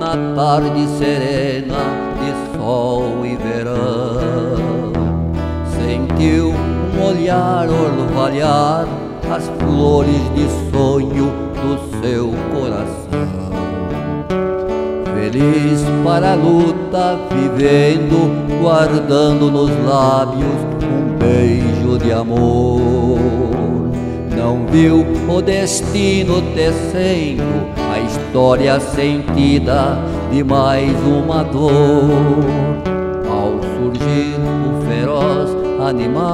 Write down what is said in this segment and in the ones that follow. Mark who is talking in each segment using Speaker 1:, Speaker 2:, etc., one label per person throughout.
Speaker 1: na tarde serena de sol e verão. Sentiu um olhar orvalhar as flores de sonho do seu coração. Feliz para a luta, vivendo, guardando nos lábios um beijo de amor. Não viu o destino tecendo a história sentida de mais uma dor. Ao surgir o feroz animal,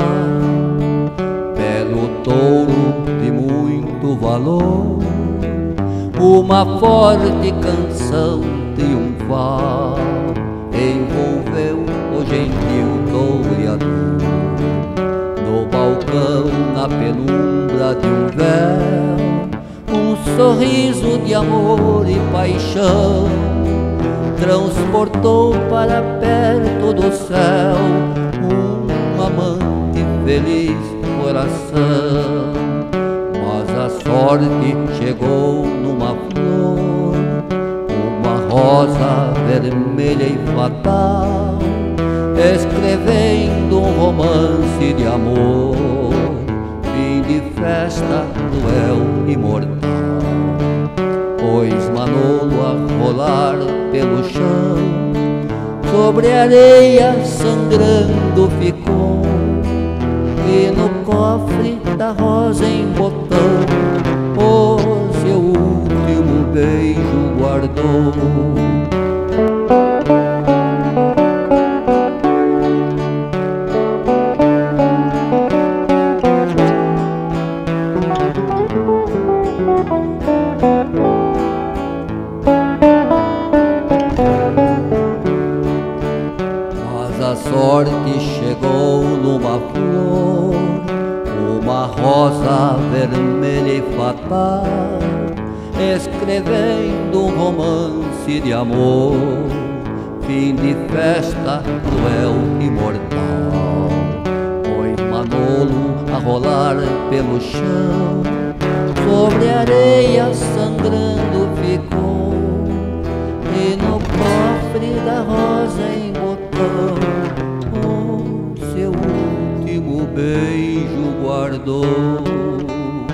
Speaker 1: belo touro de muito valor, uma forte canção triunfal envolveu o gentil toureador. No balcão, na penumbra de um véu, um sorriso de amor e paixão transportou para perto do céu um amante feliz coração. Mas a sorte chegou numa flor, uma rosa vermelha e fatal, escrevendo um romance de amor, fim de festa cruel e mortal. Pois Manolo a rolar pelo chão, sobre a areia sangrando ficou, e no cofre da rosa em botão o seu último beijo guardou. Mas a sorte chegou numa flor, uma rosa vermelha e fatal, escrevendo um romance de amor, fim de festa cruel e mortal. Pois Manolo a rolar pelo chão, sobre a areia sangrando ficou, e no cofre da rosa em botão o seu último beijo guardou.